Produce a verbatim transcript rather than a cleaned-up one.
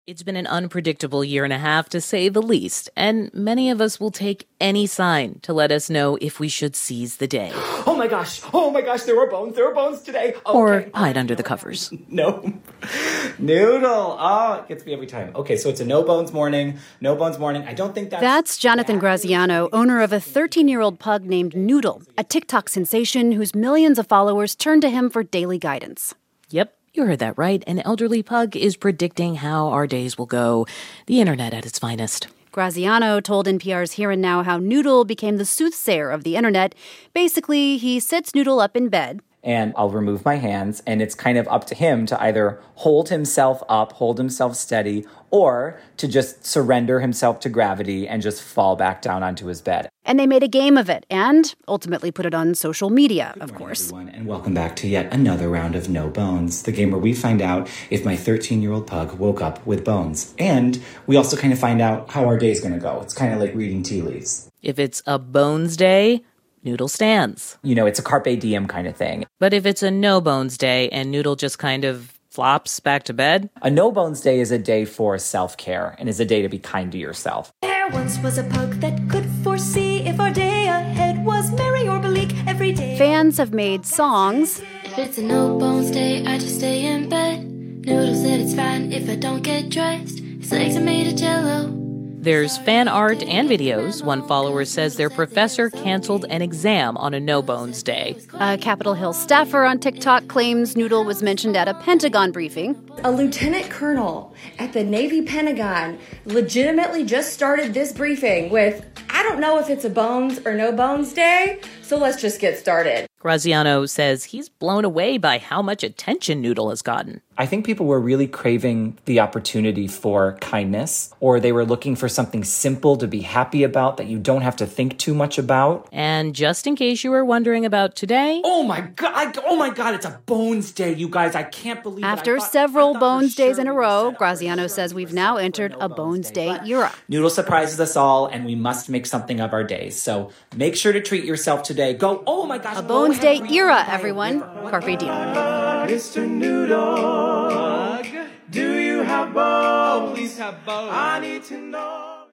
It's been an unpredictable year and a half, to say the least, and many of us will take any sign to let us know if we should seize the day. Oh my gosh, oh my gosh, there were bones, there were bones today. Okay. Or hide under the covers. No. Noodle. Oh, it gets me every time. Okay, so it's a no bones morning, no bones morning. I don't think that's... That's Jonathan Graziano, owner of a thirteen-year-old pug named Noodle, a TikTok sensation whose millions of followers turn to him for daily guidance. Yep. You heard that right. An elderly pug is predicting how our days will go. The internet at its finest. Graziano told N P R's Here and Now how Noodle became the soothsayer of the internet. Basically, he sits Noodle up in bed. And I'll remove my hands, and it's kind of up to him to either hold himself up, hold himself steady, or to just surrender himself to gravity and just fall back down onto his bed. And they made a game of it and ultimately put it on social media, Good of morning, course. Everyone, and welcome back to yet another round of No Bones, the game where we find out if my thirteen-year-old pug woke up with bones. And we also kind of find out how our day's going to go. It's kind of like reading tea leaves. If it's a bones day, Noodle stands. You know, it's a carpe diem kind of thing. But if it's a no-bones day and Noodle just kind of flops back to bed? A no-bones day is a day for self-care and is a day to be kind to yourself. There once was a pug that could foresee if our day ahead was merry or bleak every day. Fans have made songs. If it's a no-bones day, I just stay in bed. Noodle said it's fine if I don't get dressed. His legs are made of jello. There's fan art and videos. One follower says their professor canceled an exam on a no-bones day. A Capitol Hill staffer on TikTok claims Noodle was mentioned at a Pentagon briefing. A lieutenant colonel at the Navy Pentagon legitimately just started this briefing with, I don't know if it's a bones or no bones day, so let's just get started. Graziano says he's blown away by how much attention Noodle has gotten. I think people were really craving the opportunity for kindness, or they were looking for something simple to be happy about that you don't have to think too much about. And just in case you were wondering about today... Oh my God, oh my God, it's a Bones Day, you guys. I can't believe it. After thought, several Bones sure days in a we row, set Graziano says we've now entered a Bones Day era. Noodle surprises us all, and we must make something of our days. So make sure to treat yourself today. Go, oh my gosh. A Bones Day era, everyone. Carpe diem. Mister Noodle, do you have bones? Please have bones. I need to know.